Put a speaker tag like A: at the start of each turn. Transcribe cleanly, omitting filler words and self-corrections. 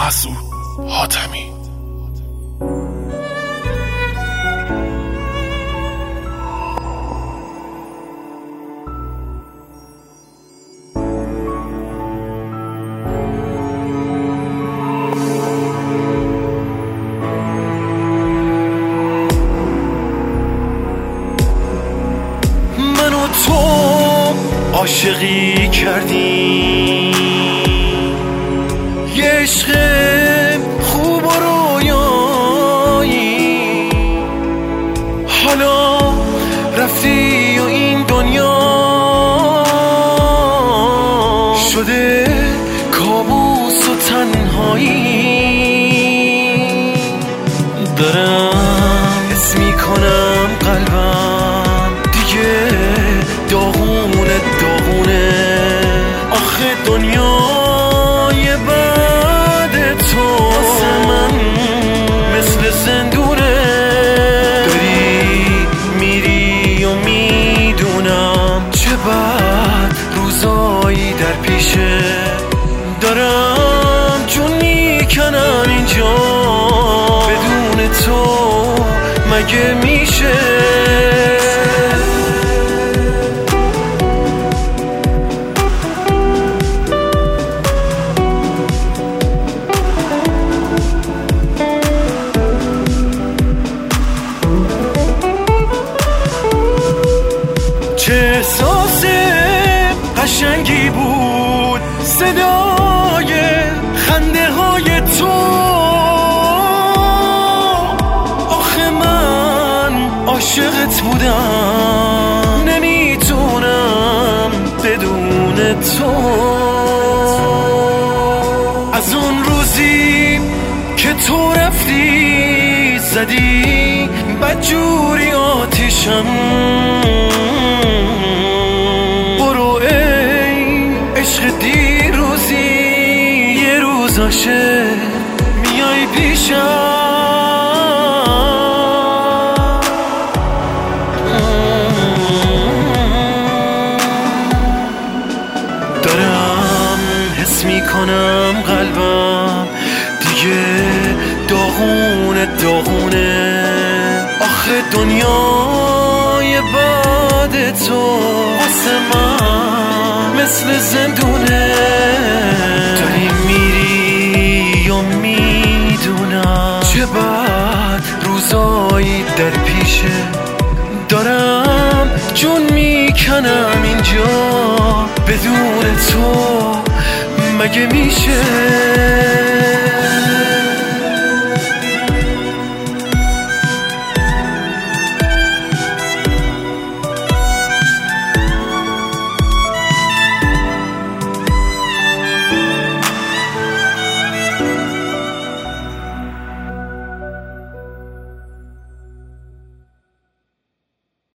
A: مسعود حاتمی.
B: من و تو عاشقی کردیم، یه عشق خوب و رویایی، حالا رفتی و این دنیا شده کابوس و تنهایی. دارم حس میکنم قلبم دیگه داغونه داغونه، آخه دنیای بعد تو واسه من مثل زندونه. داری میری و میدونم چه بد روزایی در پیشه، دارم جون میکنم اینجا، بدون تو مگه میشه؟ چه احساس قشنگی بود صدای خنده های تو، آخه من عاشقت بودم، نمیتونم بدون تو. از اون روزی که تو رفتی زدی بدجوری آتیشم، برو ای عشق دیروزی، یه روز عاشق میای پیشم. دارم حس میکنم قلبم دیگه داغونه داغونه، آخه دنیای بعد تو واسه من مثل زندونه. داری میری و میدونم چه بد روزایی در پیشه، دارم جون میکنم اینجا، بدون تو مگه میشه؟